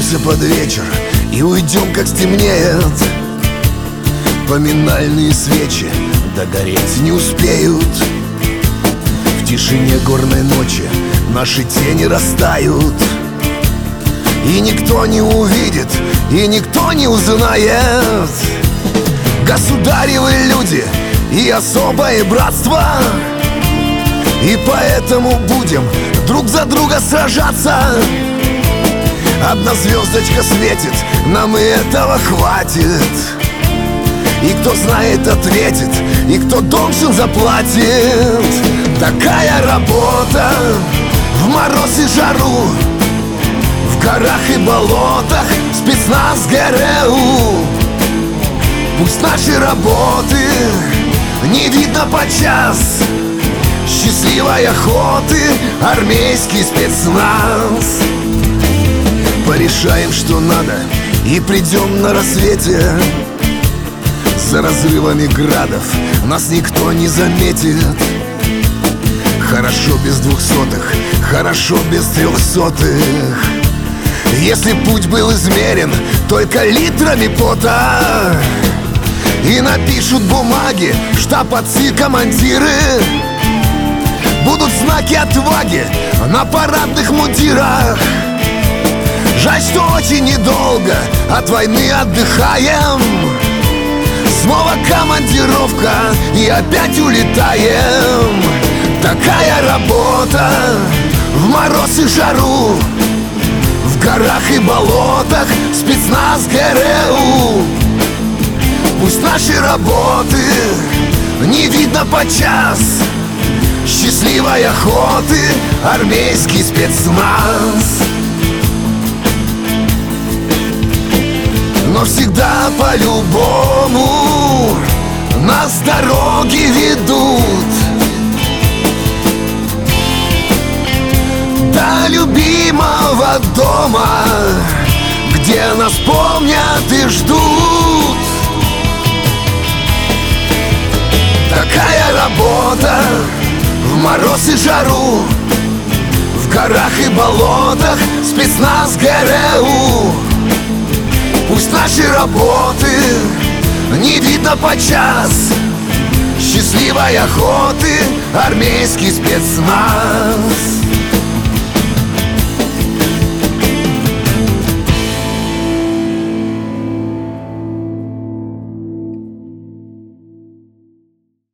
Подождемся под вечер и уйдем, как стемнеет. Поминальные свечи догореть не успеют. В тишине горной ночи наши тени растают. И никто не увидит, и никто не узнает. Государевы люди и особое братство, и поэтому будем друг за друга сражаться. Одна звездочка светит, нам и этого хватит. И кто знает, ответит, и кто должен, заплатит. Такая работа в мороз и жару, в горах и болотах, спецназ ГРУ. Пусть наши работы не видно подчас, счастливой охоты, армейский спецназ. Порешаем, что надо, и придем на рассвете. За разрывами градов нас никто не заметит. Хорошо без 200-х, хорошо без 300-х. Если путь был измерен только литрами пота, и напишут бумаги штаб, отцы, командиры, будут знаки отваги на парадных мундирах. Жаль, что очень недолго от войны отдыхаем. Снова командировка и опять улетаем. Такая работа в мороз и жару, в горах и болотах, спецназ ГРУ. Пусть наши работы не видно подчас, счастливой охоты, армейский спецназ. Но всегда по-любому нас дороги ведут до любимого дома, где нас помнят и ждут. Такая работа в мороз и жару, в горах и болотах, спецназ ГРУ. Пусть наши работы не видно подчас, счастливой охоты, армейский спецназ.